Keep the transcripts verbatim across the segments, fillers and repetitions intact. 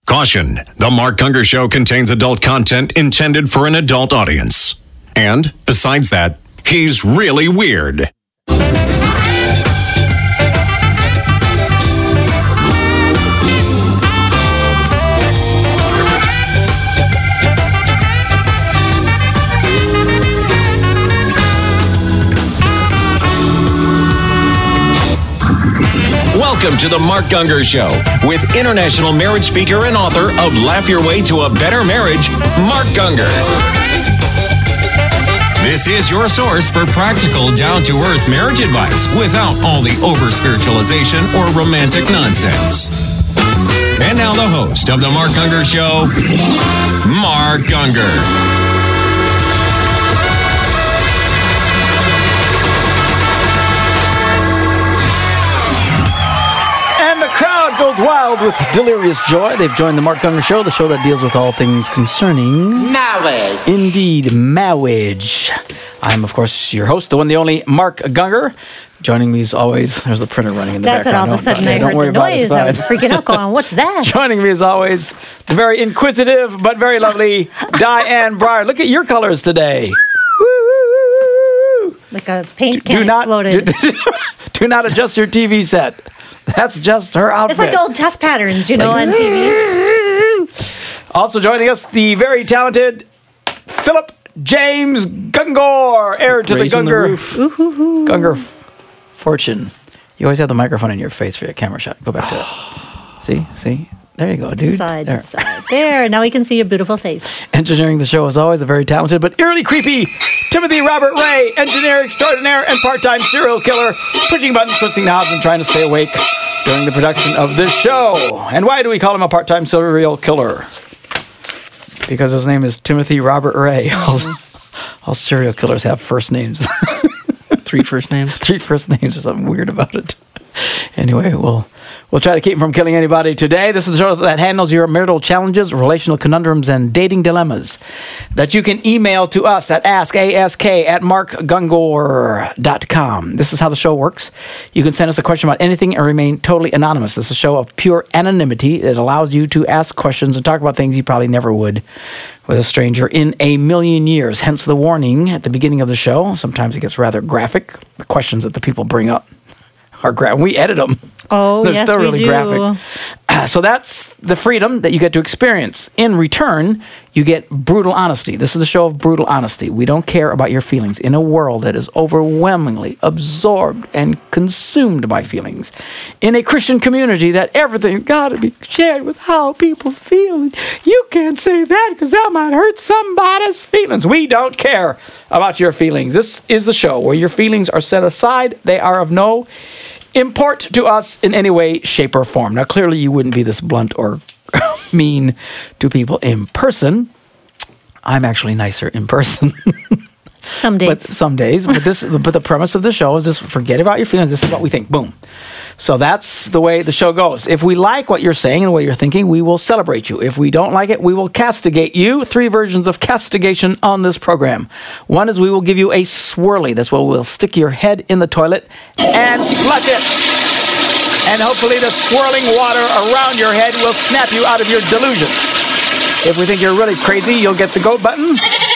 Caution, the Mark Gungor Show contains adult content intended for an adult audience. And, besides that, he's really weird. Welcome to the Mark Gungor Show with international marriage speaker and author of Laugh Your Way to a Better Marriage, Mark Gungor. This is your source for practical, down-to-earth marriage advice without all the over-spiritualization or romantic nonsense. And now the host of the Mark Gungor Show, Mark Gungor. Crowd goes wild with delirious joy. They've joined the Mark Gungor Show, the show that deals with all things concerning marriage. Indeed, marriage. I'm, of course, your host, the one, the only Mark Gungor. Joining me as always, there's the printer running in the That's background. That's what all of a sudden don't, I heard the noise. I was freaking out going, what's that? Joining me as always, the very inquisitive but very lovely Diane Breyer. Look at your colors today. Like a paint can do not, exploded. Do, do not adjust your T V set. That's just her outfit. It's like the old test patterns, you know, like, on T V. Also joining us, the very talented Philip James Gungor, heir to Raising the Gungor, the Gungor fortune. You always have the microphone in your face for your camera shot. Go back to it. See? See? There you go, dude. Side there. to side. There, now we can see your beautiful face. Engineering the show, as always, the very talented but eerily creepy Timothy Robert Ray, engineer extraordinaire and part-time serial killer, pushing buttons, twisting knobs, and trying to stay awake during the production of this show. And why do we call him a part-time serial killer? Because his name is Timothy Robert Ray. All, all serial killers have first names. Three first names? Three first names or something weird about it. Anyway, we'll we'll try to keep him from killing anybody today. This is the show that handles your marital challenges, relational conundrums, and dating dilemmas that you can email to us at ask, ask at mark gungor dot com. This is how the show works. You can send us a question about anything and remain totally anonymous. This is a show of pure anonymity. It allows you to ask questions and talk about things you probably never would with a stranger in a million years. Hence the warning at the beginning of the show. Sometimes it gets rather graphic, the questions that the people bring up. Are gra- we edit them. Oh, They're yes, still we really do. graphic. Uh, so that's the freedom that you get to experience. In return, you get brutal honesty. This is the show of brutal honesty. We don't care about your feelings in a world that is overwhelmingly absorbed and consumed by feelings. In a Christian community that everything's got to be shared with how people feel. You can't say that because that might hurt somebody's feelings. We don't care about your feelings. This is the show where your feelings are set aside. They are of no import to us in any way, shape, or form. Now, clearly, you wouldn't be this blunt or mean to people in person. I'm actually nicer in person. Some days. But some days. But this, but the premise of the show is just forget about your feelings. This is what we think. Boom. So that's the way the show goes. If we like what you're saying and what you're thinking, we will celebrate you. If we don't like it, we will castigate you. Three versions of castigation on this program. One is we will give you a swirly. That's where we'll stick your head in the toilet and flush it. And hopefully the swirling water around your head will snap you out of your delusions. If we think you're really crazy, you'll get the goat button.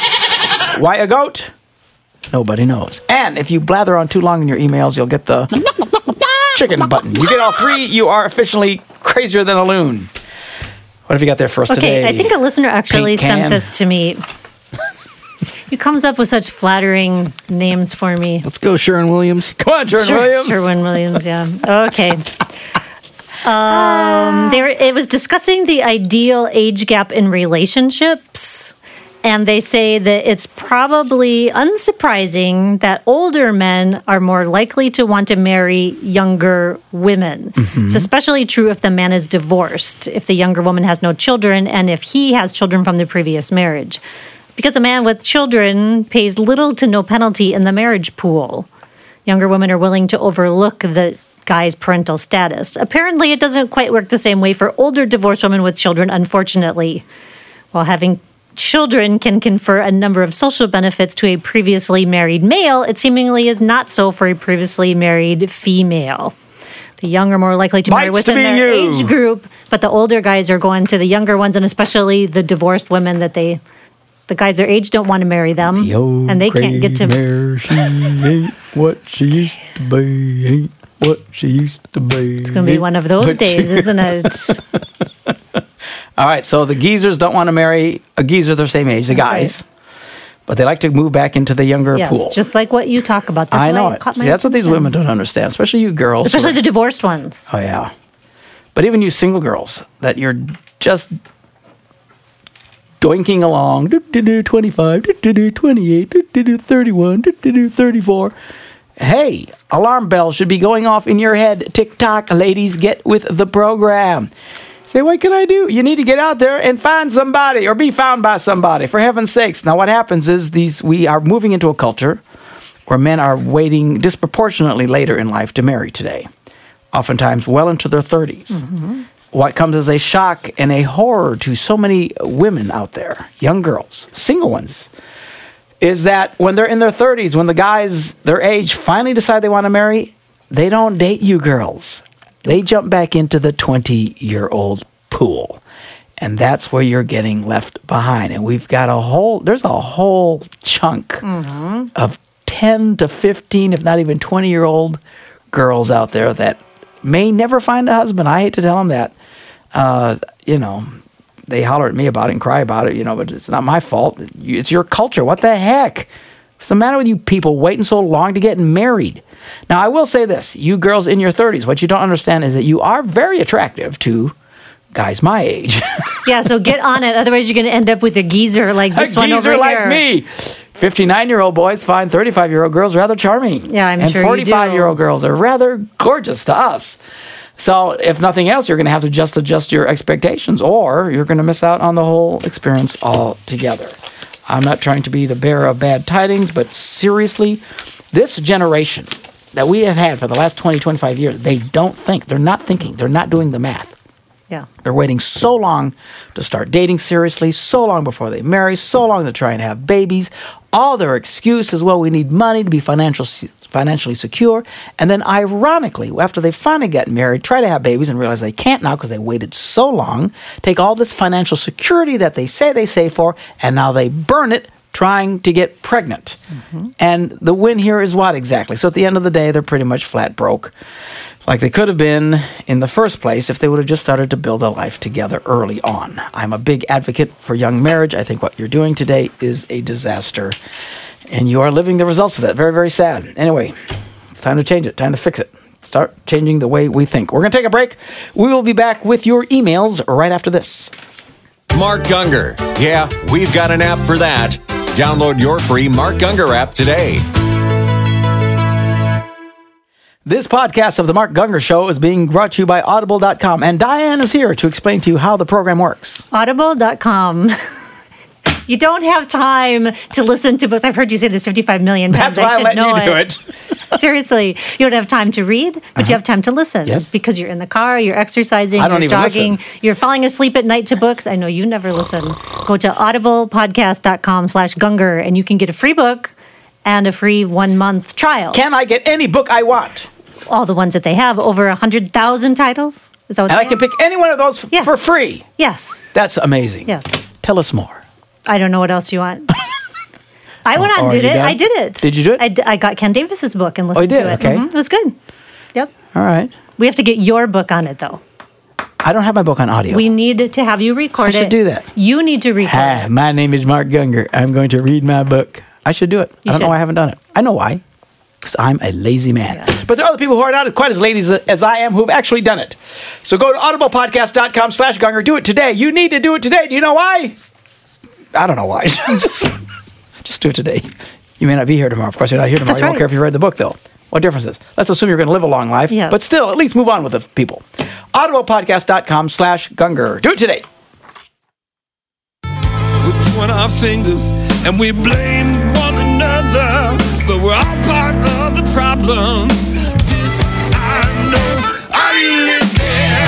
Why a goat? Nobody knows. And if you blather on too long in your emails, you'll get the chicken button. You get all three, you are officially crazier than a loon. What have you got there for us okay, today? I think a listener actually Paint sent can. this to me. He comes up with such flattering names for me. Let's go, Sharon Williams. Come on, Sharon Sher- Williams. Sherwin Williams, yeah. Okay. Um, there, it was discussing the ideal age gap in relationships. And they say that it's probably unsurprising that older men are more likely to want to marry younger women. Mm-hmm. It's especially true if the man is divorced, if the younger woman has no children, and if he has children from the previous marriage. Because a man with children pays little to no penalty in the marriage pool. Younger women are willing to overlook the guy's parental status. Apparently, it doesn't quite work the same way for older divorced women with children, unfortunately. While having children can confer a number of social benefits to a previously married male, it seemingly is not so for a previously married female. The young are more likely to marry Bites to within be their you. age group, but the older guys are going to the younger ones, and especially the divorced women that they, the guys their age don't want to marry them, The old and they can't get to. mare, she ain't what she used to be, ain't what she used to be. It's going to be one of those days, isn't it? All right, so the geezers don't want to marry a geezer their same age, the That's guys, but they like to move back into the younger Yes, pool. just like what you talk about. That's I know why it. caught my See, that's what these attention. women don't understand, especially you girls. who Especially are- the divorced ones. Oh, yeah. But even you single girls, that you're just doinking along, do-do-do, twenty-five, do-do-do, twenty-eight, do-do-do, thirty-one, do-do-do, thirty-four. Hey, alarm bells should be going off in your head. Tick-tock, ladies, get with the program. Say, what can I do? You need to get out there and find somebody or be found by somebody, for heaven's sakes. Now, what happens is these we are moving into a culture where men are waiting disproportionately later in life to marry today, oftentimes well into their thirties. Mm-hmm. What comes as a shock and a horror to so many women out there, young girls, single ones, is that when they're in their thirties, when the guys their age finally decide they want to marry, they don't date you girls. They jump back into the twenty-year-old pool. And that's where you're getting left behind. And we've got a whole, there's a whole chunk mm-hmm. of ten to fifteen, if not even twenty-year-old girls out there that may never find a husband. I hate to tell them that. Uh, you know, they holler at me about it and cry about it, you know, but it's not my fault. It's your culture. What the heck? What's the matter with you people waiting so long to get married? Now, I will say this. You girls in your thirties, what you don't understand is that you are very attractive to guys my age. Yeah, so get on it. Otherwise, you're going to end up with a geezer like this a one over geezer like here. me. fifty-nine-year-old boys find thirty-five-year-old girls rather charming. Yeah, I'm and sure you do. forty-five-year-old girls are rather gorgeous to us. So if nothing else, you're going to have to just adjust your expectations, or you're going to miss out on the whole experience altogether. I'm not trying to be the bearer of bad tidings, but seriously, this generation that we have had for the last twenty, twenty-five years, they don't think. They're not thinking. They're not doing the math. Yeah. They're waiting so long to start dating seriously, so long before they marry, so long to try and have babies. All their excuse is, well, we need money to be financial, financially secure. And then ironically, after they finally get married, try to have babies and realize they can't now because they waited so long, take all this financial security that they say they save for, and now they burn it trying to get pregnant. Mm-hmm. And the win here is what exactly? So at the end of the day, they're pretty much flat broke, like they could have been in the first place if they would have just started to build a life together early on. I'm a big advocate for young marriage. I think what you're doing today is a disaster, and you are living the results of that. Very, very sad. Anyway, it's time to change it, time to fix it. Start changing the way we think. We're going to take a break. We will be back with your emails right after this. Mark Gungor. Yeah, we've got an app for that. Download your free Mark Gungor app today. This podcast of The Mark Gungor Show is being brought to you by Audible dot com, and Diane is here to explain to you how the program works. Audible dot com. You don't have time to listen to books. I've heard you say this fifty-five million times. That's why I I should let know you do it. it. Seriously, you don't have time to read, but uh-huh. you have time to listen. Yes. Because you're in the car, you're exercising, I don't you're even jogging, listen. You're falling asleep at night to books. I know you never listen. Go to audible podcast dot com slash Gungor, and you can get a free book and a free one-month trial. Can I get any book I want? All the ones that they have, over one hundred thousand titles. Is that what And they I can have? pick any one of those f- Yes. for free. Yes. That's amazing. Yes. Tell us more. I don't know what else you want. I went on Oh, and did are you it. done? I did it. Did you do it? I, d- I got Ken Davis's book and listened you did? to it. Okay. Mhm. It was good. Yep. All right. We have to get your book on it, though. I don't have my book on audio. We need to have you record it. I should do that. You need to record Hi, it. my name is Mark Gungor. I'm going to read my book. I should do it. You I don't know should. why I haven't done it. I know why. Because I'm a lazy man. Yes. But there are other people who are not quite as lazy as, as I am who've actually done it. So go to audible podcast dot com slash Gungor. Do it today. You need to do it today. Do you know why? I don't know why. just, just do it today. You may not be here tomorrow. Of course, you're not here tomorrow. That's You won't right. care if you read the book, though. What difference is? Let's assume you're going to live a long life. Yes. But still, at least move on with it, people. audible podcast dot com slash Gungor. Do it today. We point our fingers and we blame one another, but we're all part of the problem. This I know. Are you listening?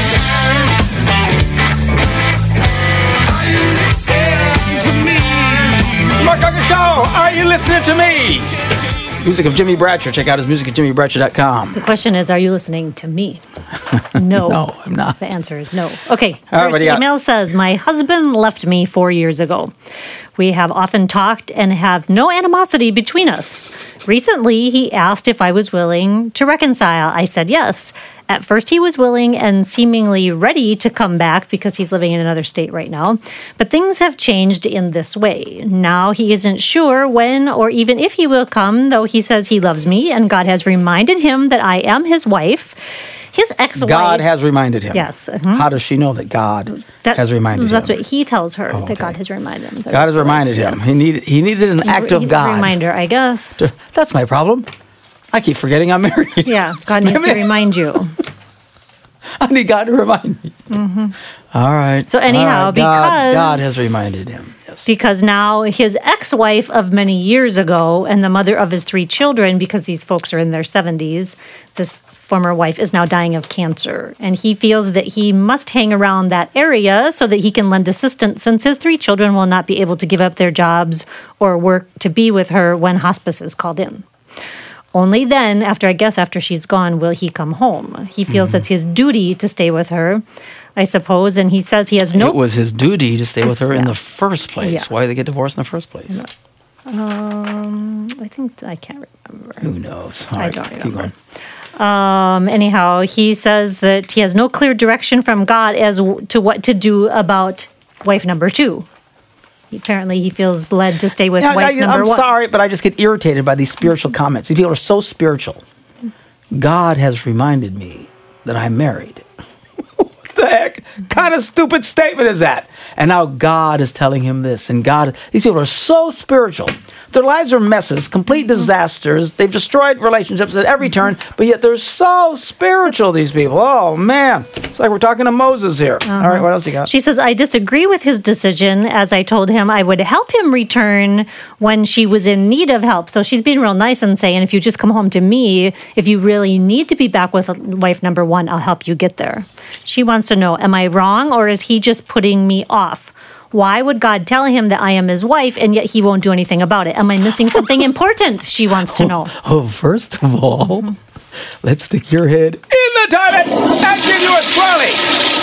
Are you listening to me? It's the Mark Gungor Show. Are you listening to me? Music of Jimmy Bradshaw. Check out his music at jimmy bradshaw dot com. The question is, are you listening to me? No. No, I'm not. The answer is no. Okay. All right, what First do you got? email says, my husband left me four years ago. We have often talked and have no animosity between us. Recently, he asked if I was willing to reconcile. I said yes. At first, he was willing and seemingly ready to come back because he's living in another state right now. But things have changed in this way. Now he isn't sure when or even if he will come, though he says he loves me and God has reminded him that I am his wife. His ex-wife... God has reminded him. Yes. mhm. How does she know that God That- has reminded That's him? what he tells her, okay. that God has reminded him. that God it's has reminded like, him. yes. He needed he needed an act of He- God. Reminder, I guess. That's my problem. I keep forgetting I'm married. Yeah, God needs to remind you. I need God to remind me. Mm-hmm. All right. So anyhow, All right. God, because- God has reminded him. Yes. Because now his ex-wife of many years ago and the mother of his three children, because these folks are in their seventies, this former wife is now dying of cancer. And he feels that he must hang around that area so that he can lend assistance since his three children will not be able to give up their jobs or work to be with her when hospice is called in. Only then, after I guess after she's gone, will he come home. He feels Mm-hmm. it's his duty to stay with her, I suppose, and he says he has no... It was his duty to stay with her in Yeah. the first place. Yeah. Why did they get divorced in the first place? Um, I think, I can't remember. Who knows? All I right, don't keep remember. going. Um, anyhow, he says that he has no clear direction from God as w- to what to do about wife number two. Apparently, he feels led to stay with Yeah, wife I, number I'm one. sorry, but I just get irritated by these spiritual comments. These people are so spiritual. God has reminded me that I'm married. What the heck kind of stupid statement is that? And now God is telling him this. And God, these people are so spiritual. Their lives are messes, complete disasters. They've destroyed relationships at every turn, but yet they're so spiritual, these people. Oh, man. It's like we're talking to Moses here. All right, what else you got? She says, I disagree with his decision, as I told him I would help him return when she was in need of help. So she's being real nice and saying, if you just come home to me, if you really need to be back with wife number one, I'll help you get there. She wants to know, am I wrong or is he just putting me off? Why would God tell him that I am his wife and yet he won't do anything about it? Am I missing something important? She wants to know. Oh, first of all, let's stick your head in the toilet and give you a swirly.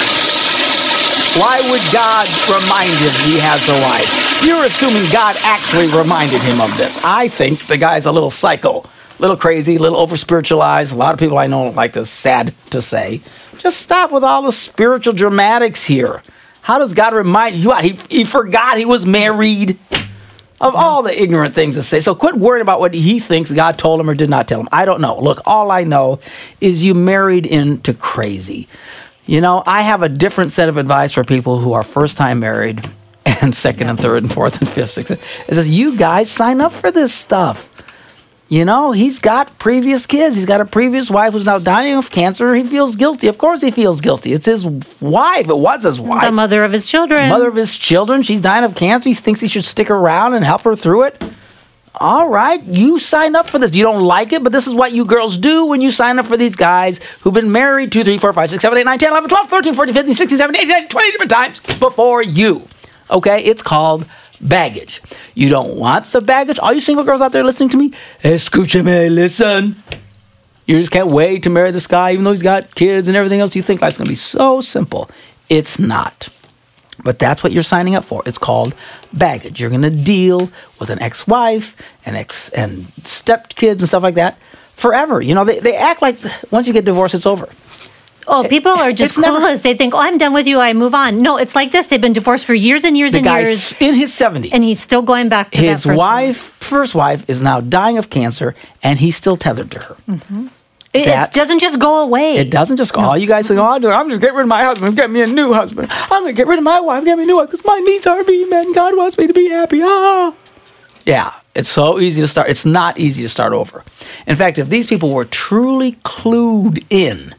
Why would God remind him he has a wife? You're assuming God actually reminded him of this. I think the guy's a little psycho, a little crazy, a little over-spiritualized. A lot of people I know like this, sad to say. Just stop with all the spiritual dramatics here. How does God remind you? He, he forgot he was married. Of all the ignorant things to say. So quit worrying about what he thinks God told him or did not tell him. I don't know. Look, all I know is you married into crazy. You know, I have a different set of advice for people who are first-time married and second and third and fourth and fifth, sixth. It says, you guys sign up for this stuff. You know, he's got previous kids. He's got a previous wife who's now dying of cancer. He feels guilty. Of course he feels guilty. It's his wife. It was his wife. The mother of his children. Mother of his children. She's dying of cancer. He thinks he should stick around and help her through it. All right, you signed up for this. You don't like it, but this is what you girls do when you sign up for these guys who've been married two, three, four, five, six, seven, eight, nine, ten, eleven, twelve, thirteen, fourteen, fifteen, sixteen, seventeen, eighteen, nineteen, twenty different times before you. Okay, it's called baggage. You don't want the baggage. All you single girls out there listening to me, escúchame, listen. You just can't wait to marry this guy, even though he's got kids and everything else. You think life's going to be so simple. It's not. But that's what you're signing up for. It's called baggage. You're going to deal with an ex-wife and ex and stepkids and stuff like that forever. You know, they, they act like once you get divorced, it's over. Oh, people are just It's clueless. never- They think, oh, I'm done with you. I move on. No, it's like this. They've been divorced for years and years The and guy's years. in his seventies. And he's still going back to his that first wife, first wife, is now dying of cancer, and he's still tethered to her. one. It, it That's- doesn't just go away. It doesn't just go. All you guys think, oh, I'm I'm just getting rid of my husband, get me a new husband. I'm going to get rid of my wife, get me a new wife, because my needs are being met, and God wants me to be happy. Ah. Yeah, it's so easy to start. It's not easy to start over. In fact, if these people were truly clued in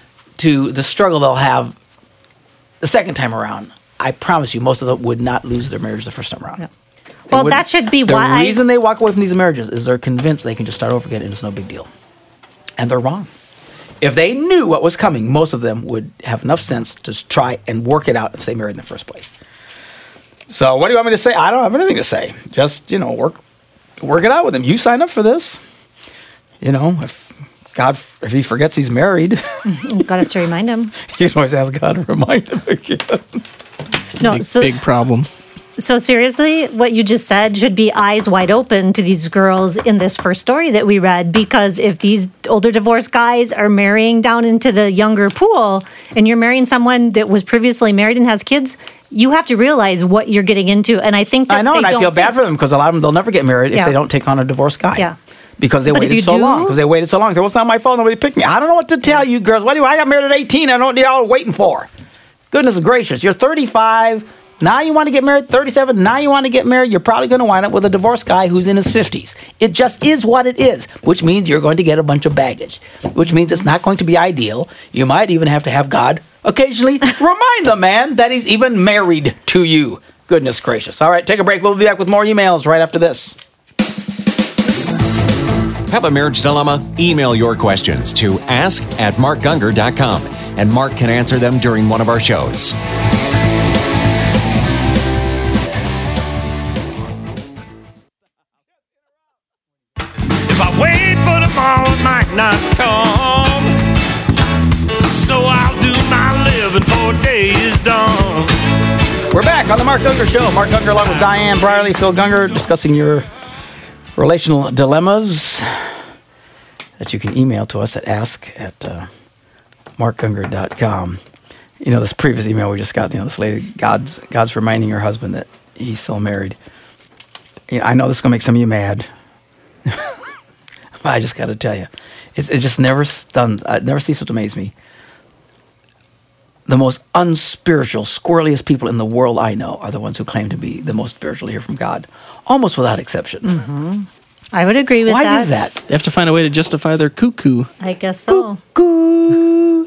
to the struggle they'll have the second time around, I promise you, most of them would not lose their marriage the first time around. No. They Well, wouldn't. that should be the why I- reason they walk away from these marriages is they're convinced they can just start over again and it's no big deal. And they're wrong. If they knew what was coming, most of them would have enough sense to try and work it out and stay married in the first place. So what do you want me to say? I don't have anything to say. Just, you know, work work it out with them. You signed up for this. You know, if God, if he forgets he's married, You've got us to remind him. you can always ask God to remind him again. No, Big, so, big problem. so seriously, what you just said should be eyes wide open to these girls in this first story that we read, because if these older divorced guys are marrying down into the younger pool and you're marrying someone that was previously married and has kids, you have to realize what you're getting into. And I think that I know, they and I don't feel bad think- for them because a lot of them, they'll never get married Yeah. if they don't take on a divorced guy. Yeah. Because they But if waited you so do- long. Because they waited so long. They say, well, it's not my fault. Nobody picked me. I don't know what to tell you, girls. What do you, I got married at eighteen. I don't know what y'all are waiting for. Goodness gracious. You're thirty-five. Now you want to get married. thirty-seven. Now you want to get married. You're probably going to wind up with a divorced guy who's in his fifties. It just is what it is, which means you're going to get a bunch of baggage, which means it's not going to be ideal. You might even have to have God occasionally remind the man that he's even married to you. Goodness gracious. All right, take a break. We'll be back with more emails right after this. Have a marriage dilemma? Email your questions to ask at mark gungor dot com, and Mark can answer them during one of our shows. If I wait for tomorrow, it might not come. So I'll do my living for a day is done. We're back on the Mark Gungor Show. Mark Gungor along with Diane Briley, Phil Gungor, discussing your relational dilemmas that you can email to us at ask at uh, mark gungor dot com. You know, this previous email we just got, you know, this lady, God's God's reminding her husband that he's still married. You know, I know this is going to make some of you mad. But I just got to tell you, it's, it just never done, it never ceases to amaze me. The most unspiritual, squirreliest people in the world I know are the ones who claim to be the most spiritual to hear from God, almost without exception. Mm-hmm. I would agree with Why that. is that? They have to find a way to justify their cuckoo. I guess so. Cuckoo,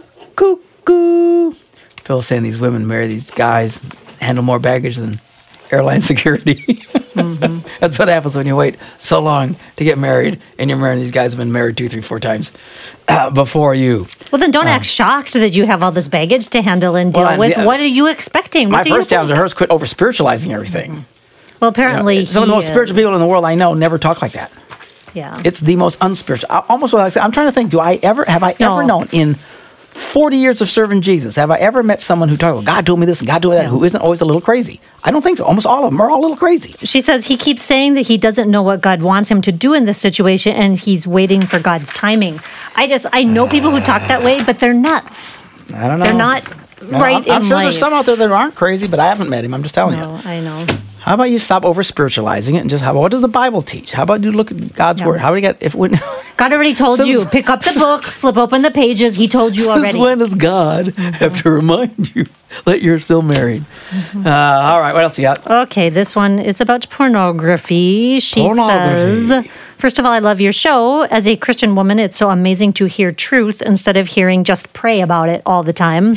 cuckoo. Phil's saying these women marry these guys, handle more baggage than airline security. Mm-hmm. That's what happens when you wait so long to get married, and you're marrying these guys who've been married two, three, four times uh, before you. Well, then don't act shocked that you have all this baggage to handle and deal Well, with. yeah. What are you expecting? What My do you first challenge think? to her is quit over spiritualizing everything. Well, apparently, You know, some of the he most spiritual people in the is. world I know never talk like that. Yeah. It's the most unspiritual. I, almost what I say. I'm trying to think. Do I ever have I ever No. known in forty years of serving Jesus, have I ever met someone who talks about God told me this and God told me that, Yeah. who isn't always a little crazy? I don't think so. Almost all of them are all a little crazy. She says he keeps saying that he doesn't know what God wants him to do in this situation and he's waiting for God's timing. I just, I know people who talk that way, but they're nuts. I don't know. They're not No, right I'm, I'm in sure life. there's some out there that aren't crazy, but I haven't met him. I'm just telling No, you. I know. How about you stop over spiritualizing it and just how what does the Bible teach? How about you look at God's Yeah. word? How do you get if when God already told Since- you. Pick up the book, flip open the pages. He told you since already. when does God have to remind you that you're still married? Uh, all right, what else you got? Okay, this one is about pornography. She Pornography. says, first of all, I love your show. As a Christian woman, it's so amazing to hear truth instead of hearing just pray about it all the time.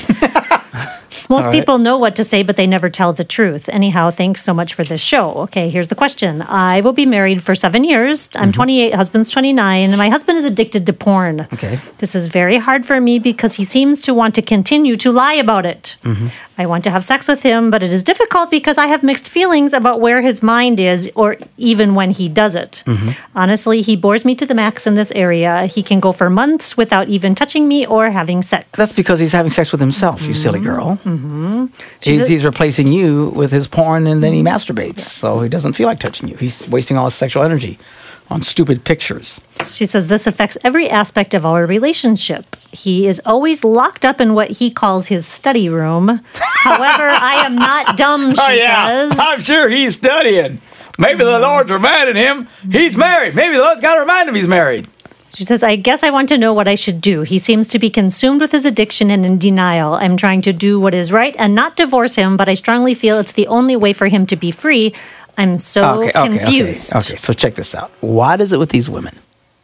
Most All right. people know what to say, but they never tell the truth. Anyhow, thanks so much for this show. Okay, here's the question. I will be married for seven years. I'm twenty-eight, husband's twenty-nine, and my husband is addicted to porn. Okay. This is very hard for me because he seems to want to continue to lie about it. I want to have sex with him, but it is difficult because I have mixed feelings about where his mind is or even when he does it. Honestly, he bores me to the max in this area. He can go for months without even touching me or having sex. That's because he's having sex with himself, you silly girl. Mm-hmm. He's, She's a- he's replacing you with his porn and then he masturbates. So he doesn't feel like touching you. He's wasting all his sexual energy on stupid pictures. She says this affects every aspect of our relationship. He is always locked up in what he calls his study room. However, I am not dumb, she says. I'm sure he's studying. Maybe the Lord's reminding him he's married. Maybe the Lord's got to remind him he's married. She says, I guess I want to know what I should do. He seems to be consumed with his addiction and in denial. I'm trying to do what is right and not divorce him, but I strongly feel it's the only way for him to be free. I'm so Okay, okay, confused. okay, okay. So check this out. What is it with these women?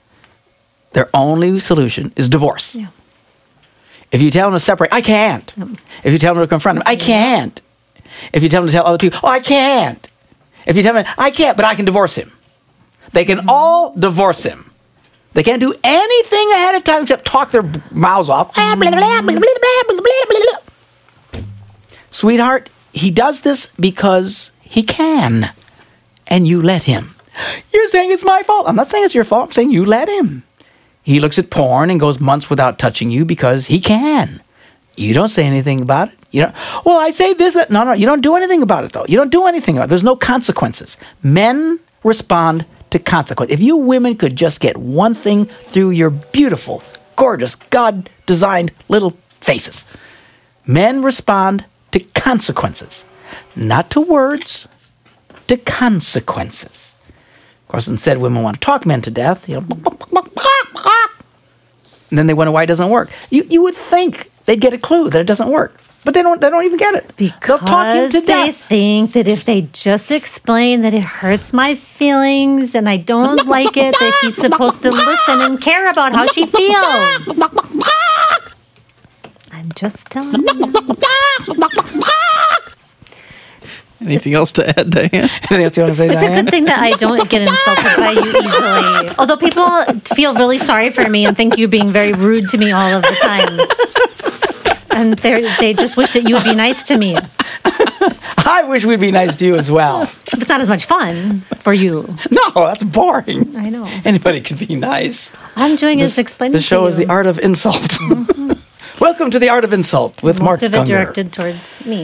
Their only solution is divorce. Yeah. If you tell them to separate, I can't. If you tell them to confront him, I can't. If you tell them to tell other people, oh, I can't. If you tell them, I can't, but I can divorce him. They can all divorce him. They can't do anything ahead of time except talk their mouths off. Blah, blah, blah, blah, blah, blah, blah, blah. Sweetheart, he does this because he can, and you let him. You're saying it's my fault. I'm not saying it's your fault. I'm saying you let him. He looks at porn and goes months without touching you because he can. You don't say anything about it. You don't, well, I say this, that. No, no, you don't do anything about it, though. You don't do anything about it. There's no consequences. Men respond to consequences. If you women could just get one thing through your beautiful, gorgeous, God-designed little faces. Men respond to consequences, not to words, to consequences. Of course, instead, women want to talk men to death. You know, and then they wonder why it doesn't work. You you would think they'd get a clue that it doesn't work, but they don't. They don't even get it. Because they'll talk you to they death. think that if they just explain that it hurts my feelings and I don't like it, that he's supposed to listen and care about how she feels. I'm just telling you. Anything else to add, Diane? Anything else you want to say, It's Diane? a good thing that I don't get insulted by you easily. Although people feel really sorry for me and think you're being very rude to me all of the time. And they they just wish that you would be nice to me. I wish we'd be nice to you as well. It's not as much fun for you. No, that's boring. I know. Anybody can be nice. All I'm doing is explaining The show to is you. the art of insult. Mm-hmm. Welcome to the art of insult with Most Mark of it Gungor. directed towards me.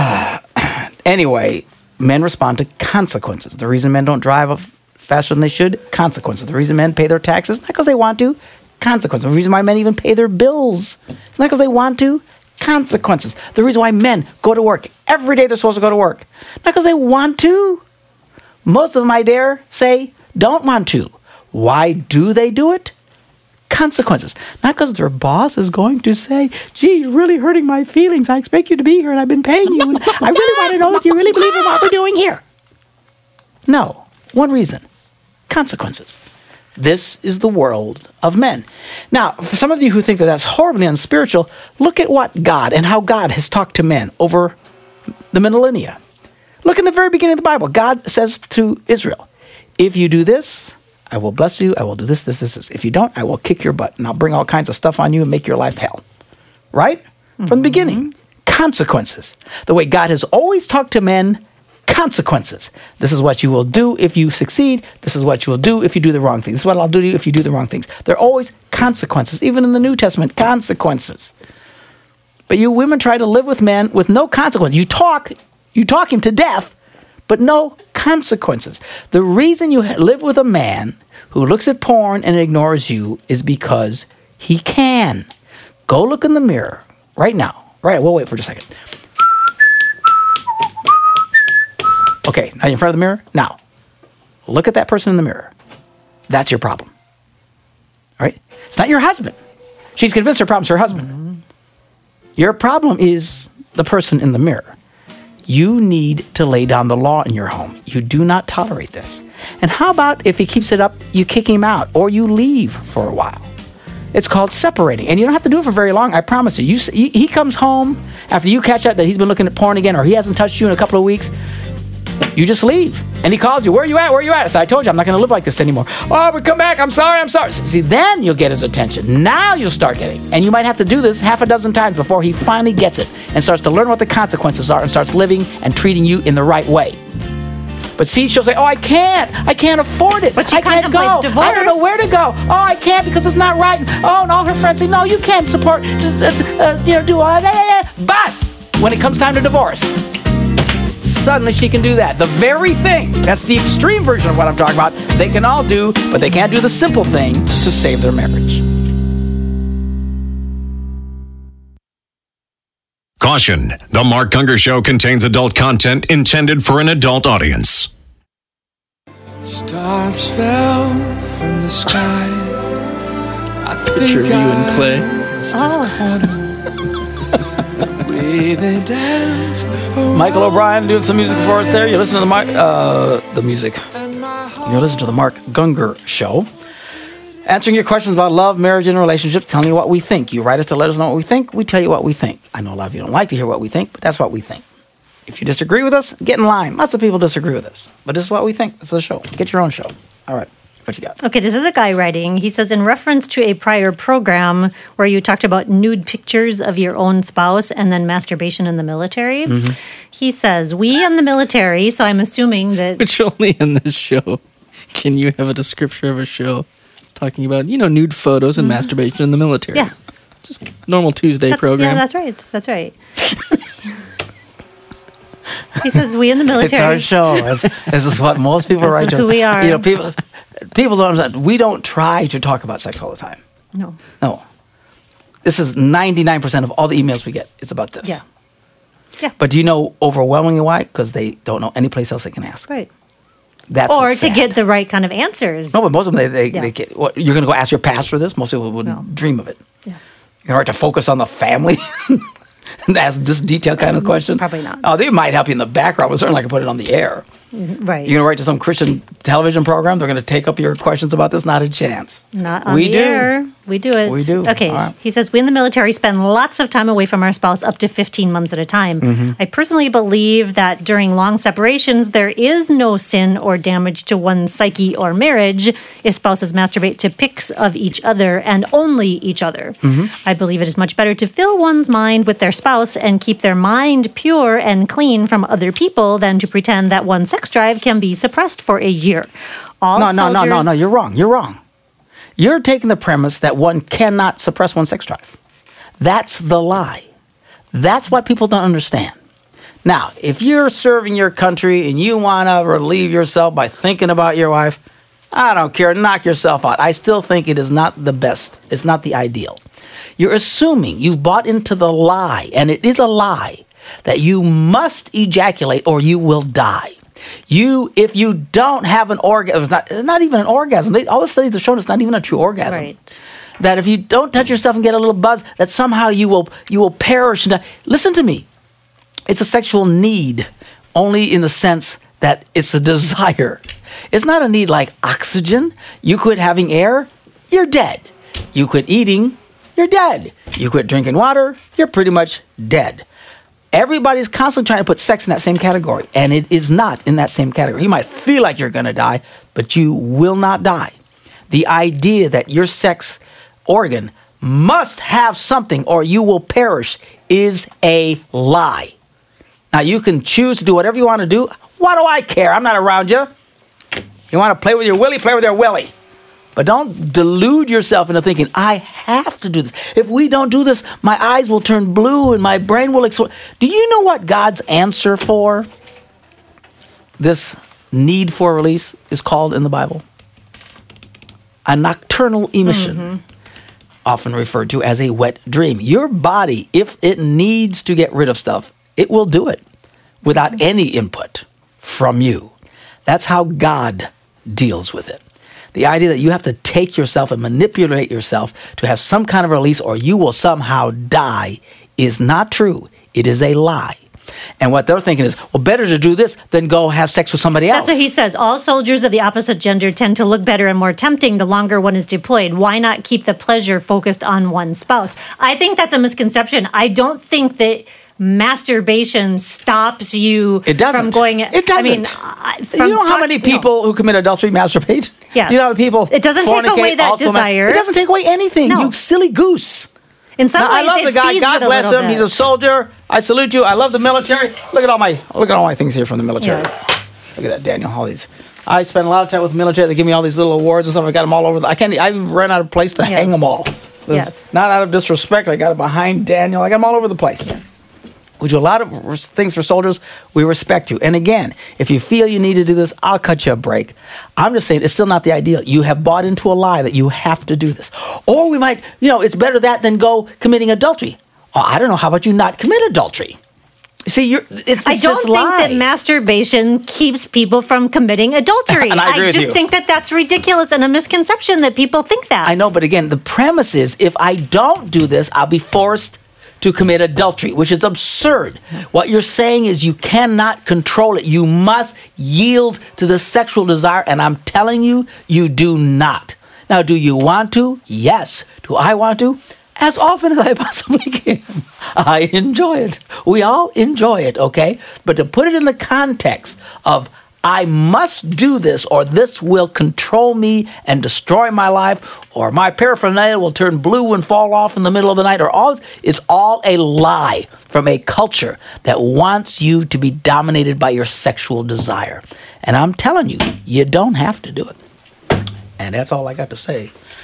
Anyway, men respond to consequences. The reason men don't drive faster than they should, consequences. The reason men pay their taxes, not because they want to, consequences. The reason why men even pay their bills, it's not because they want to, consequences. The reason why men go to work every day they're supposed to go to work, not because they want to. Most of them, I dare say, don't want to. Why do they do it? Consequences. Not because their boss is going to say, gee, you're really hurting my feelings. I expect you to be here and I've been paying you. And I really want to know that you really believe in what we're doing here. No. One reason. Consequences. This is the world of men. Now, for some of you who think that that's horribly unspiritual, look at what God and how God has talked to men over the millennia. Look in the very beginning of the Bible. God says to Israel, if you do this, I will bless you. I will do this, this, this, this. If you don't, I will kick your butt and I'll bring all kinds of stuff on you and make your life hell. Right? Mm-hmm. From the beginning. Consequences. The way God has always talked to men, consequences. This is what you will do if you succeed. This is what you will do if you do the wrong thing. This is what I'll do to you if you do the wrong things. There are always consequences. Even in the New Testament, consequences. But you women try to live with men with no consequence. You talk, you talk him to death, but no consequences. The reason you live with a man who looks at porn and ignores you is because he can. Go look in the mirror right now. Right, we'll wait for just a second. Okay, now you're in front of the mirror. Now, look at that person in the mirror. That's your problem. All right? It's not your husband. She's convinced her problem's her husband. Mm-hmm. Your problem is the person in the mirror. You need to lay down the law in your home. You do not tolerate this. And how about if he keeps it up, you kick him out or you leave for a while? It's called separating. And you don't have to do it for very long, I promise you. you he comes home after you catch up that he's been looking at porn again or he hasn't touched you in a couple of weeks. You just leave. And he calls you, where are you at, where are you at? I said, I told you I'm not going to live like this anymore. Oh, but come back, I'm sorry, I'm sorry. See, then you'll get his attention. Now you'll start getting. And you might have to do this half a dozen times before he finally gets it and starts to learn what the consequences are and starts living and treating you in the right way. But see, she'll say, oh, I can't. I can't afford it. But she I can't go. contemplates divorce. I don't know where to go. Oh, I can't because it's not right. Oh, and all her friends say, no, you can't support, just, uh, uh, you know, do all that. But when it comes time to divorce, suddenly she can do that. The very thing, that's the extreme version of what I'm talking about, they can all do, but they can't do the simple thing to save their marriage. Caution, the Mark Gungor Show contains adult content intended for an adult audience. Stars fell from the sky. I Picture think you in I play. must have caught them. They danced Michael O'Brien doing some music for us there. You listen to the Mark, uh, the music. You listen to the Mark Gungor Show. Answering your questions about love, marriage, and relationships, telling you what we think. You write us to let us know what we think. We tell you what we think. I know a lot of you don't like to hear what we think, but that's what we think. If you disagree with us, get in line. Lots of people disagree with us, but this is what we think. This is the show. Get your own show. All right. What you got? Okay, this is a guy writing. He says, in reference to a prior program where you talked about nude pictures of your own spouse and then masturbation in the military, mm-hmm. he says, we in the military, so I'm assuming that... Which only in this show can you have a description of a show talking about, you know, nude photos and masturbation in the military. Yeah. Just normal Tuesday That's, program. Yeah, that's right. That's right. He says, we in the military. It's our show. This, this is what most people This write. is to. who we are. You know, people, people don't understand. We don't try to talk about sex all the time. No. No. This is ninety-nine percent of all the emails we get. It's about this. Yeah. Yeah. But do you know overwhelmingly why? Because they don't know any place else they can ask. Right. That's Or what's to sad. get the right kind of answers. No, but most of them, they, they, Yeah. they get, what, you're going to go ask your pastor this? Most people wouldn't No. dream of it. Yeah. You're going to focus on the family and ask this detailed kind of question? Probably not. Oh, they might help you in the background, but certainly I can put it on the air. Right. You're going to write to some Christian television program? They're going to take up your questions about this? Not a chance. Not on we the do. air. We do it. We do. Okay. All right. He says, we in the military spend lots of time away from our spouse, up to fifteen months at a time. Mm-hmm. I personally believe that during long separations, there is no sin or damage to one's psyche or marriage if spouses masturbate to pics of each other and only each other. Mm-hmm. I believe it is much better to fill one's mind with their spouse and keep their mind pure and clean from other people than to pretend that one's sex drive can be suppressed for a year. All No, no, no, no, soldiers- no. You're wrong. You're wrong. You're taking the premise that one cannot suppress one's sex drive. That's the lie. That's what people don't understand. Now, if you're serving your country and you want to relieve yourself by thinking about your wife, I don't care. Knock yourself out. I still think it is not the best. It's not the ideal. You're assuming you've bought into the lie, and it is a lie, that you must ejaculate or you will die. You, if you don't have an orgasm, it's not, it's not even an orgasm. They, all the studies have shown it's not even a true orgasm. Right. That if you don't touch yourself and get a little buzz, that somehow you will you will perish and die. Listen to me. It's a sexual need, only in the sense that it's a desire. It's not a need like oxygen. You quit having air, you're dead. You quit eating, you're dead. You quit drinking water, you're pretty much dead. Everybody's constantly trying to put sex in that same category, and it is not in that same category. You might feel like you're going to die, but you will not die. The idea that your sex organ must have something or you will perish is a lie. Now, you can choose to do whatever you want to do. Why do I care? I'm not around you. You want to play with your willy, play with your willy. But don't delude yourself into thinking, I have to do this. If we don't do this, my eyes will turn blue and my brain will explode. Do you know what God's answer for this need for release is called in the Bible? A nocturnal emission, mm-hmm. often referred to as a wet dream. Your body, if it needs to get rid of stuff, it will do it without any input from you. That's how God deals with it. The idea that you have to take yourself and manipulate yourself to have some kind of release or you will somehow die is not true. It is a lie. And what they're thinking is, well, better to do this than go have sex with somebody else. That's what he says. All soldiers of the opposite gender tend to look better and more tempting the longer one is deployed. Why not keep the pleasure focused on one spouse? I think that's a misconception. I don't think that masturbation stops you it doesn't. from going. It doesn't. I mean, I- from you know how talk- many people no. who commit adultery masturbate? Yes. Do you know how many people It doesn't take fornicate, away that also ma- desire. It doesn't take away anything. No. You silly goose. In some Now, I ways, love it the guy. feeds God it a bless little him. bit. He's a soldier. I salute you. I love the military. Look at all my look at all my things here from the military. Yes. Look at that, Daniel. All these. I spend a lot of time with the military. They give me all these little awards and stuff. I got them all over. The, I can't. I ran out of place to Yes. hang them all. Yes. Not out of disrespect. I got it behind Daniel. I got them all over the place. Yes. We do a lot of res- things for soldiers. We respect you. And again, if you feel you need to do this, I'll cut you a break. I'm just saying it's still not the ideal. You have bought into a lie that you have to do this. Or we might, you know, it's better that than go committing adultery. Oh, I don't know. How about you not commit adultery? See, you're, it's, it's I don't this think lie. that masturbation keeps people from committing adultery. And I agree with just you. think that that's ridiculous and a misconception that people think that. I know, but again, the premise is if I don't do this, I'll be forced to commit adultery, which is absurd. What you're saying is you cannot control it. You must yield to the sexual desire, and I'm telling you, you do not. Now, do you want to? Yes. Do I want to? As often as I possibly can. I enjoy it. We all enjoy it, okay? But to put it in the context of I must do this or this will control me and destroy my life or my paraphernalia will turn blue and fall off in the middle of the night or all it's all a lie from a culture that wants you to be dominated by your sexual desire. And I'm telling you, you don't have to do it. And that's all I got to say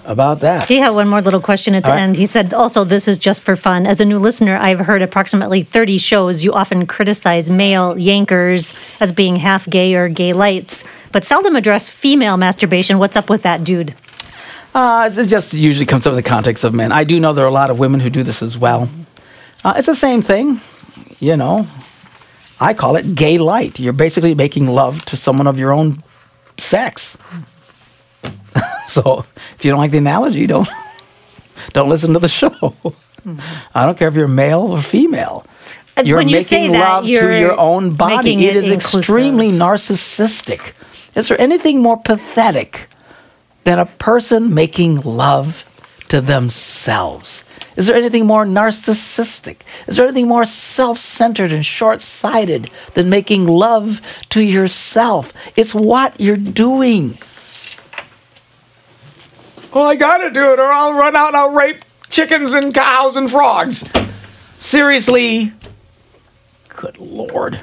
about that. He had one more little question at the All right. end. He said, also, this is just for fun. As a new listener, I've heard approximately thirty shows. You often criticize male yankers as being half gay or gay lights, but seldom address female masturbation. What's up with that, dude? Uh, it just usually comes up in the context of men. I do know there are a lot of women who do this as well. Uh, it's the same thing, you know. I call it gay light. You're basically making love to someone of your own sex. So if you don't like the analogy, don't don't listen to the show. Mm-hmm. I don't care if you're male or female. You're when you making say that, love you're to your own body. making It it is inclusive. extremely narcissistic. Is there anything more pathetic than a person making love to themselves? Is there anything more narcissistic? Is there anything more self-centered and short-sighted than making love to yourself? It's what you're doing. Well, I gotta do it or I'll run out and I'll rape chickens and cows and frogs. Seriously? Good Lord.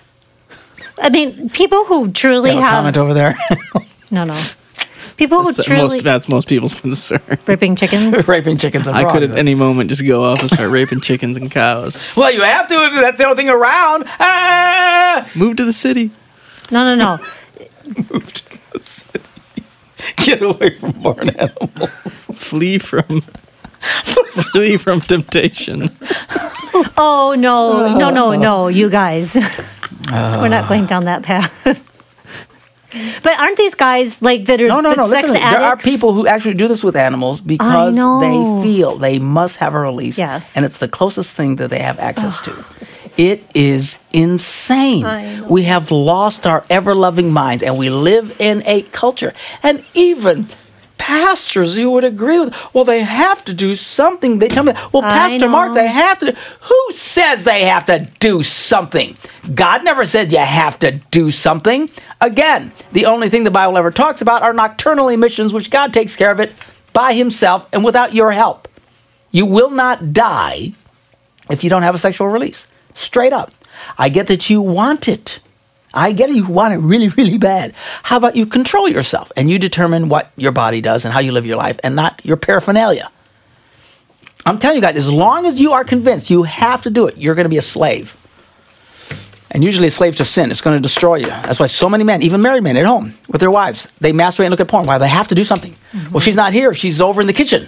I mean, people who truly You have a have... comment over there? No, no. People who That's, truly... most, that's most people's concern. Raping chickens? Raping chickens and I frogs. could at any moment just go off and start raping chickens and cows. Well, you have to if that's the only thing around. Ah! Move to the city. No, no, no. Move to the city. Get away from barn animals. Flee from flee from temptation. Oh, no, no, no, no, you guys. We're not going down that path. But aren't these guys like that are No, no, that no. sex Listen, addicts? there are people who actually do this with animals because know. they feel they must have a release. Yes. And it's the closest thing that they have access to. It is insane. I know. We have lost our ever-loving minds, and we live in a culture. And even pastors who would agree with, well, they have to do something. They tell me, well, I Pastor Mark, know. they have to. Who says they have to do something? God never said you have to do something. Again, the only thing the Bible ever talks about are nocturnal emissions, which God takes care of it by himself and without your help. You will not die if you don't have a sexual release. Straight up. I get that you want it. I get it. You want it really, really bad. How about you control yourself and you determine what your body does and how you live your life and not your paraphernalia? I'm telling you guys, as long as you are convinced you have to do it, you're going to be a slave. And usually a slave to sin. It's going to destroy you. That's why so many men, even married men at home with their wives, they masturbate and look at porn. Why? They have to do something. Mm-hmm. Well, she's not here. She's over in the kitchen.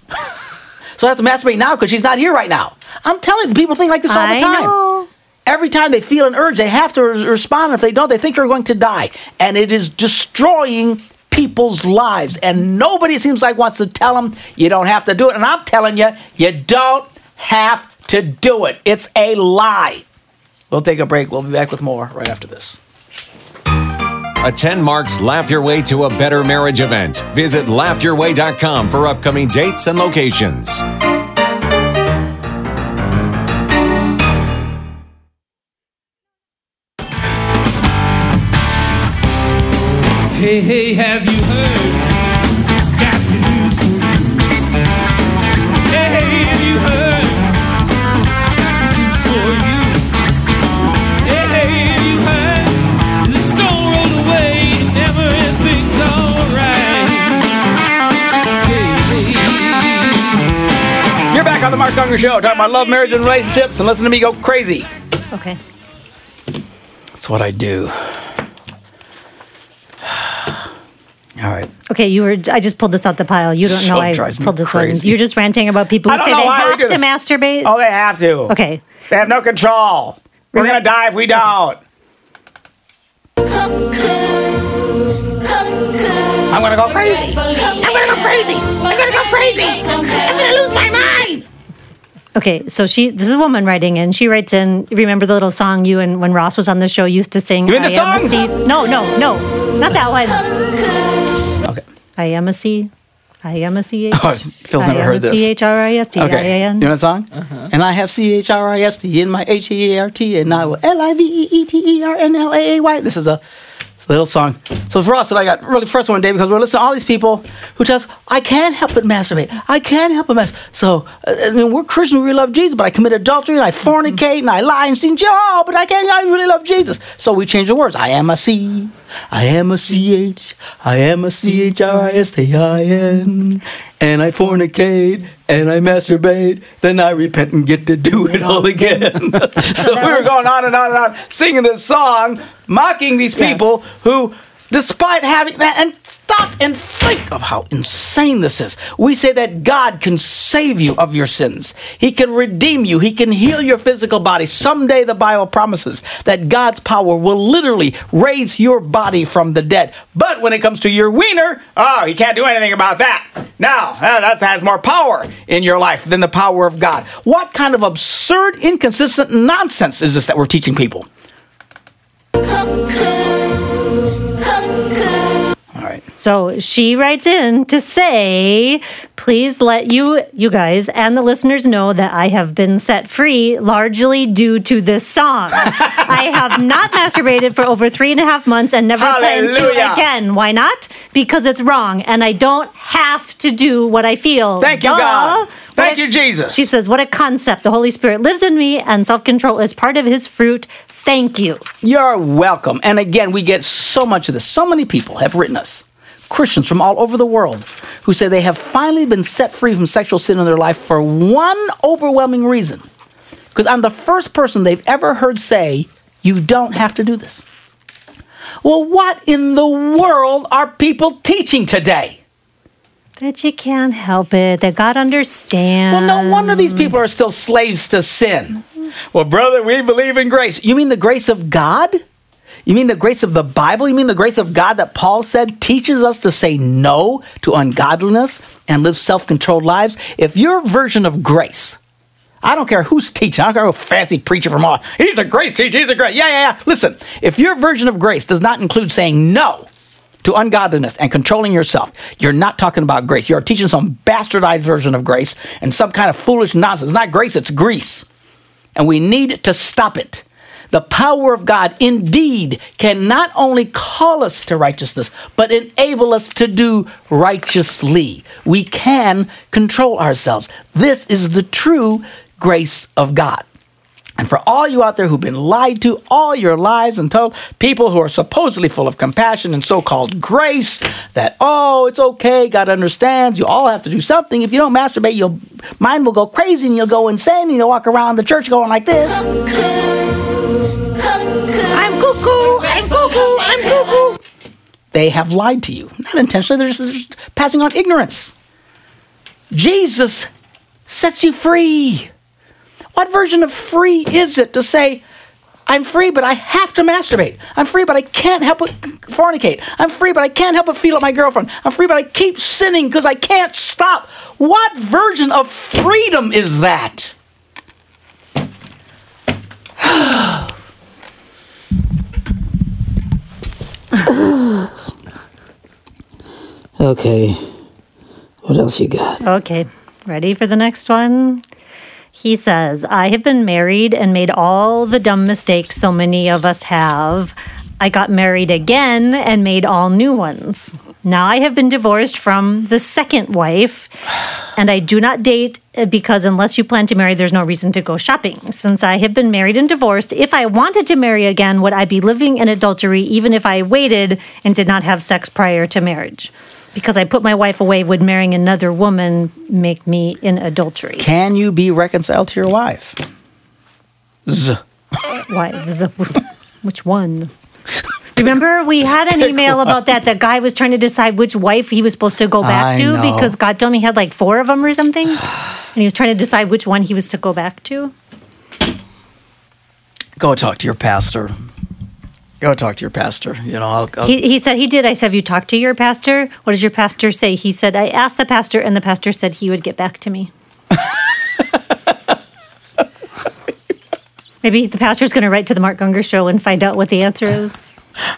So I have to masturbate now because she's not here right now. I'm telling you, people think like this all the I time. know. Every time they feel an urge, they have to re- respond. If they don't, they think they're going to die. And it is destroying people's lives. And nobody seems like wants to tell them you don't have to do it. And I'm telling you, you don't have to do it. It's a lie. We'll take a break. We'll be back with more right after this. Attend Mark's Laugh Your Way to a Better Marriage event. Visit laugh your way dot com for upcoming dates and locations. Hey, hey, have you heard? Got the news for you. Hey, hey, have you heard? I got the news for you. Hey, hey, have you heard? The storm rolled away and everything's alright. Hey, hey. You're back on the Mark Unger Show, talking about love, marriage, and relationships, and listen to me go crazy. Okay. That's what I do. All right. Okay, you were. I just pulled this out the pile. You don't So know I drives me pulled this crazy. one. You're just ranting about people I who don't say know they why we have do to this. masturbate. Oh, they have to. Okay. They have no control. We're going to die if we don't. I'm going to go crazy. I'm going to go crazy. I'm going to go crazy. I'm going to lose my mind. Okay, so she. This is a woman writing in. She writes in. Remember the little song you and when Ross was on the show used to sing? You mean the I am song? a sea. No, no, no, not that one. Okay. I am a sea. I am a C H. Oh, Phil's never heard this. C H R I S T I A Okay. N. You know that song? Uh-huh. And I have C H R I S T in my H E A R T, and I will L I V E E T E R N L A A Y. This is a little song. So for us, that I got really frustrated one day because we're listening to all these people who tell us, I can't help but masturbate. I can't help but masturbate. So, uh, I mean, we're Christians, we love Jesus, but I commit adultery, and I fornicate, and I lie and steal. Oh, but I can't, I really love Jesus. So we change the words. I am a C. I am a C H, I am a C H R I S T I N, and I fornicate, and I masturbate, then I repent and get to do it all again. So we were going on and on and on, singing this song, mocking these people Yes. who, despite having that, and stop and think of how insane this is. We say that God can save you of your sins. He can redeem you. He can heal your physical body. Someday the Bible promises that God's power will literally raise your body from the dead. But when it comes to your wiener, oh, he can't do anything about that. Now, uh, that has more power in your life than the power of God. What kind of absurd, inconsistent nonsense is this that we're teaching people? All right. So she writes in to say, please let you you guys and the listeners know that I have been set free largely due to this song. I have not masturbated for over three and a half months and never plan Hallelujah. to again. Why not? Because it's wrong and I don't have to do what I feel. Thank you, Duh. God. Thank What a- you, Jesus. She says, what a concept. The Holy Spirit lives in me and self-control is part of his fruit. Thank you. You're welcome. And again, we get so much of this. So many people have written us, Christians from all over the world, who say they have finally been set free from sexual sin in their life for one overwhelming reason. Because I'm the first person they've ever heard say, you don't have to do this. Well, what in the world are people teaching today? That you can't help it, that God understands. Well, no wonder these people are still slaves to sin. Well, brother, we believe in grace. You mean the grace of God? You mean the grace of the Bible? You mean the grace of God that Paul said teaches us to say no to ungodliness and live self-controlled lives? If your version of grace, I don't care who's teaching, I don't care who fancy preacher from all, he's a grace teacher, he's a grace, yeah, yeah, yeah. Listen, if your version of grace does not include saying no to ungodliness and controlling yourself, you're not talking about grace. You're teaching some bastardized version of grace and some kind of foolish nonsense. It's not grace, it's grease. And we need to stop it. The power of God indeed can not only call us to righteousness, but enable us to do righteously. We can control ourselves. This is the true grace of God. And for all you out there who've been lied to all your lives and told, people who are supposedly full of compassion and so-called grace, that, oh, it's okay, God understands, you all have to do something. If you don't masturbate, your mind will go crazy and you'll go insane and you'll walk around the church going like this. I'm cuckoo, I'm cuckoo, I'm cuckoo. They have lied to you. Not intentionally, they're just, they're just passing on ignorance. Jesus sets you free. What version of free is it to say, I'm free, but I have to masturbate. I'm free, but I can't help but fornicate. I'm free, but I can't help but feel at my girlfriend. I'm free, but I keep sinning because I can't stop. What version of freedom is that? Okay. What else you got? Okay, ready for the next one? He says, I have been married and made all the dumb mistakes so many of us have. I got married again and made all new ones. Now I have been divorced from the second wife, and I do not date because unless you plan to marry, there's no reason to go shopping. Since I have been married and divorced, if I wanted to marry again, would I be living in adultery even if I waited and did not have sex prior to marriage? Because I put my wife away, would marrying another woman make me in adultery? Can you be reconciled to your wife? Z. Wives. Which one? Remember, we had an email about that. That guy was trying to decide which wife he was supposed to go back I to know. because God told me he had like four of them or something. And he was trying to decide which one he was to go back to. Go talk to your pastor. Go talk to your pastor. You know, I'll, I'll He, he said he did. I said, have you talked to your pastor? What does your pastor say? He said, I asked the pastor, and the pastor said he would get back to me. Maybe the pastor's going to write to the Mark Gungor Show and find out what the answer is.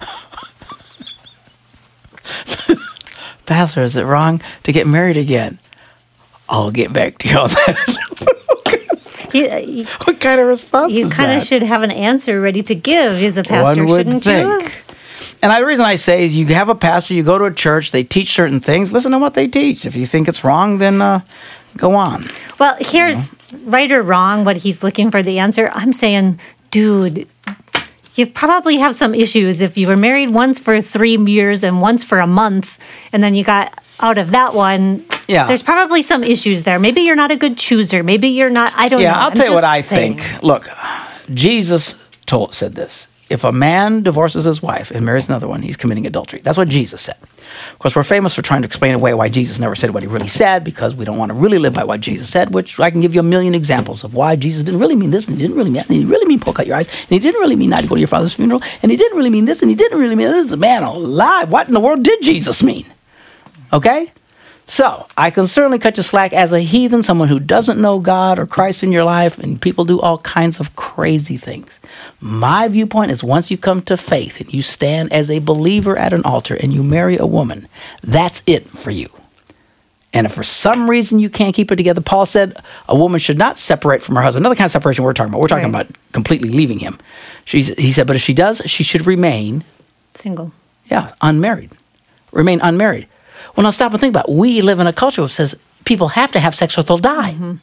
Pastor, is it wrong to get married again? I'll get back to you on that. He, he, What kind of response you is kind of that? should have an answer ready to give as a pastor, One would shouldn't think. you? And I, the reason I say is you have a pastor, you go to a church, they teach certain things, listen to what they teach. If you think it's wrong, then uh, go on. Well, here's right or wrong what he's looking for the answer. I'm saying, dude, you probably have some issues if you were married once for three years and once for a month, and then you got out of that one. Yeah. There's probably some issues there. Maybe you're not a good chooser. Maybe you're not, I don't Yeah, know. I'll I'm tell you what just I saying. think. Look, Jesus told said this. If a man divorces his wife and marries another one, he's committing adultery. That's what Jesus said. Of course, we're famous for trying to explain away why Jesus never said what he really said, because we don't want to really live by what Jesus said, which I can give you a million examples of why Jesus didn't really mean this, and he didn't really mean that, and he didn't really mean poke out your eyes, and he didn't really mean not to go to your father's funeral, and he didn't really mean this, and he didn't really mean this. Man alive, what in the world did Jesus mean? Okay? So, I can certainly cut you slack as a heathen, someone who doesn't know God or Christ in your life, and people do all kinds of crazy things. My viewpoint is once you come to faith and you stand as a believer at an altar and you marry a woman, that's it for you. And if for some reason you can't keep it together, Paul said a woman should not separate from her husband. Another kind of separation we're talking about. We're talking Right. about completely leaving him. She's, he said, but if she does, she should remain, Single. yeah, unmarried. Remain unmarried. Well, now stop and think about it. We live in a culture which says people have to have sex or they'll die. Mm-hmm.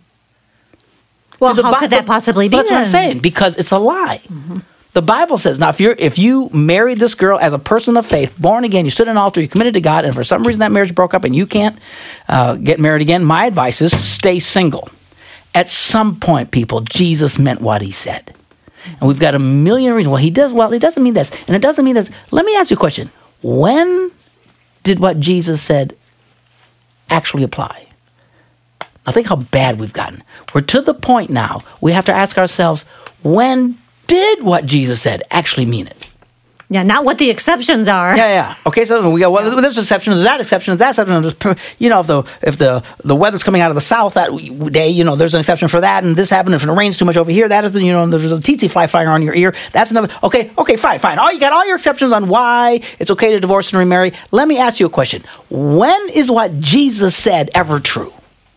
Well, See, the how Bi- could that the- possibly be? That's what I'm then? saying, because it's a lie. The Bible says, now, if you're if you married this girl as a person of faith, born again, you stood at an altar, you committed to God, and for some reason that marriage broke up and you can't uh, get married again, my advice is stay single. At some point, people, Jesus meant what he said. And we've got a million reasons. Well, he does, well, it doesn't mean this, and it doesn't mean this. Let me ask you a question. When did what Jesus said actually apply? Now think how bad we've gotten. We're to the point now, we have to ask ourselves, when did what Jesus said actually mean it? Yeah, not what the exceptions are. Yeah, yeah. Okay, so we got well, there's an exception, there's that exception, there's that exception. There's, per- you know, if the if the the weather's coming out of the south that day, you know, there's an exception for that, and this happened. If it rains too much over here, that is the, you know, there's a tsetse fly flying around your ear. That's another. Okay, okay, fine, fine. All you got all your exceptions on why it's okay to divorce and remarry. Let me ask you a question. When is what Jesus said ever true?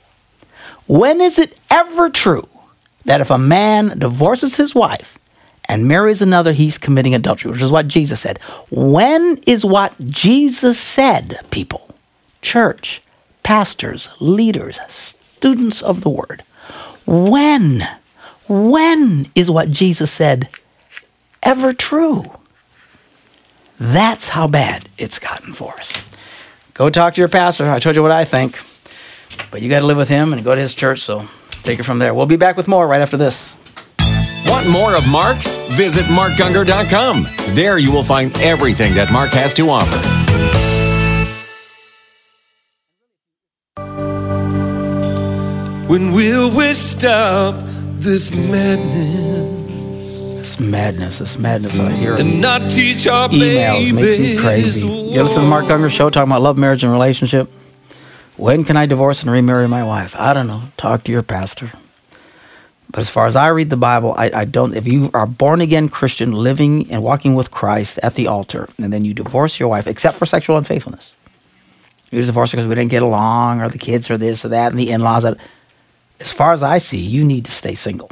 When is it ever true that if a man divorces his wife and marries another, he's committing adultery, which is what Jesus said? When is what Jesus said, people, church, pastors, leaders, students of the word, when, when is what Jesus said ever true? That's how bad it's gotten for us. Go talk to your pastor. I told you what I think, but you got to live with him and go to his church, so take it from there. We'll be back with more right after this. Want more of Mark? Visit mark gungor dot com. There you will find everything that Mark has to offer. When will we stop this madness This madness, this madness that I hear. and not teach our Emails makes me crazy. babies? You listen to the Mark Gungor Show talking about love, marriage, and relationship. When can I divorce and remarry my wife? I don't know. Talk to your pastor. But as far as I read the Bible, I, I don't. If you are born again Christian, living and walking with Christ at the altar, and then you divorce your wife, except for sexual unfaithfulness, you just divorce her because we didn't get along, or the kids, or this or that, and the in-laws. That, as far as I see, you need to stay single.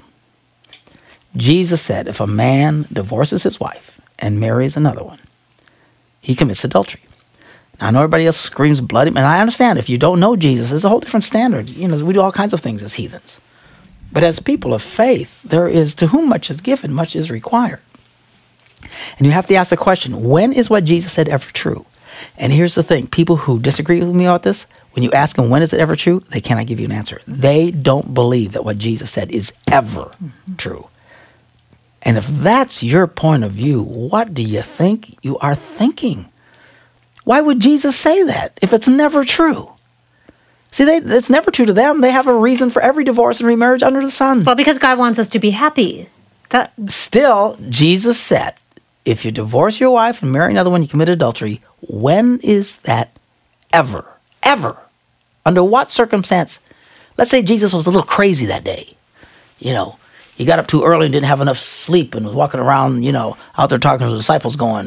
Jesus said, if a man divorces his wife and marries another one, he commits adultery. Now, I know everybody else screams bloody, and I understand if you don't know Jesus, it's a whole different standard. You know, we do all kinds of things as heathens. But as people of faith, there is, to whom much is given, much is required. And you have to ask the question, when is what Jesus said ever true? And here's the thing, people who disagree with me about this, when you ask them when is it ever true, they cannot give you an answer. They don't believe that what Jesus said is ever mm-hmm. true. And if that's your point of view, what do you think you are thinking? Why would Jesus say that if it's never true? See, they, it's never true to them. They have a reason for every divorce and remarriage under the sun. Well, because God wants us to be happy. That Still, Jesus said, if you divorce your wife and marry another one, you commit adultery. When is that ever, ever? Under what circumstance? Let's say Jesus was a little crazy that day. You know, he got up too early and didn't have enough sleep and was walking around, you know, out there talking to the disciples going,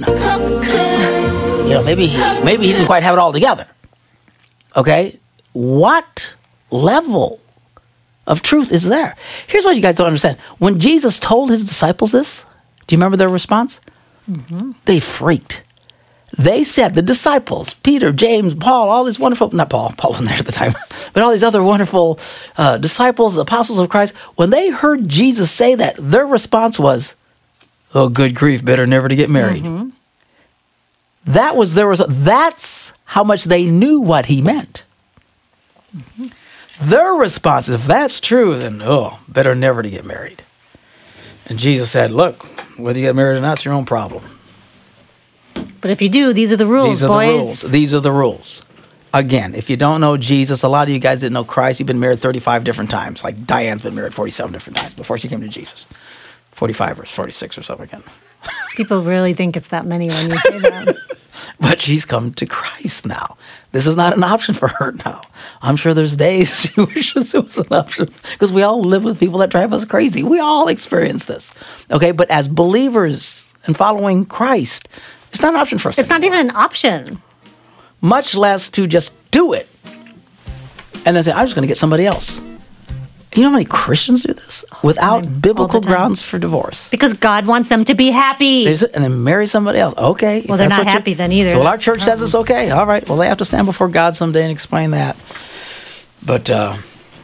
you know, maybe he, maybe he didn't quite have it all together. Okay? What level of truth is there? Here's what you guys don't understand. When Jesus told his disciples this, do you remember their response? Mm-hmm. They freaked. They said, the disciples, Peter, James, Paul, all these wonderful, not Paul, Paul wasn't there at the time, but all these other wonderful uh, disciples, apostles of Christ, when they heard Jesus say that, their response was, Oh, good grief, better never to get married. Mm-hmm. That was, there was, a, that's how much they knew what he meant. Mm-hmm. Their response, if that's true, then, oh, better never to get married. And Jesus said, look, whether you get married or not, it's your own problem. But if you do, these are the rules, These are boys. the rules. These are the rules. Again, if you don't know Jesus, a lot of you guys didn't know Christ. You've been married thirty-five different times. Like Diane's been married forty-seven different times before she came to Jesus. forty-five or forty-six or something again. People really think it's that many when you say that. But she's come to Christ now. This is not an option for her now. I'm sure there's days she wishes it was an option because we all live with people that drive us crazy. We all experience this. Okay, but as believers and following Christ, it's not an option for us. It's not anymore. even an option. Much less to just do it and then say, I'm just going to get somebody else. You know how many Christians do this without time. biblical All the time. grounds for divorce? Because God wants them to be happy. They just- and then marry somebody else. Okay. if Well, they're that's not what you- happy then either. So well, our That's the church says it's okay. All right. Well, they have to stand before God someday and explain that. But, uh,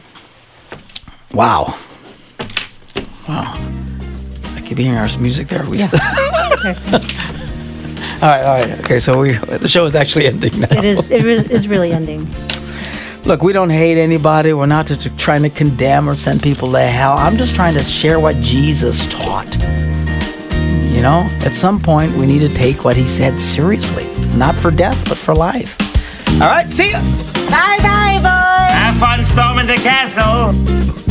wow. Wow. I keep hearing our music there. We Yeah. all right. All right. Okay. So we the show is actually ending now. It is. It is it's really ending. Look, we don't hate anybody. We're not to, to trying to condemn or send people to hell. I'm just trying to share what Jesus taught. You know, at some point, we need to take what he said seriously. Not for death, but for life. All right, see ya. Bye-bye, boys. Have fun storming the castle.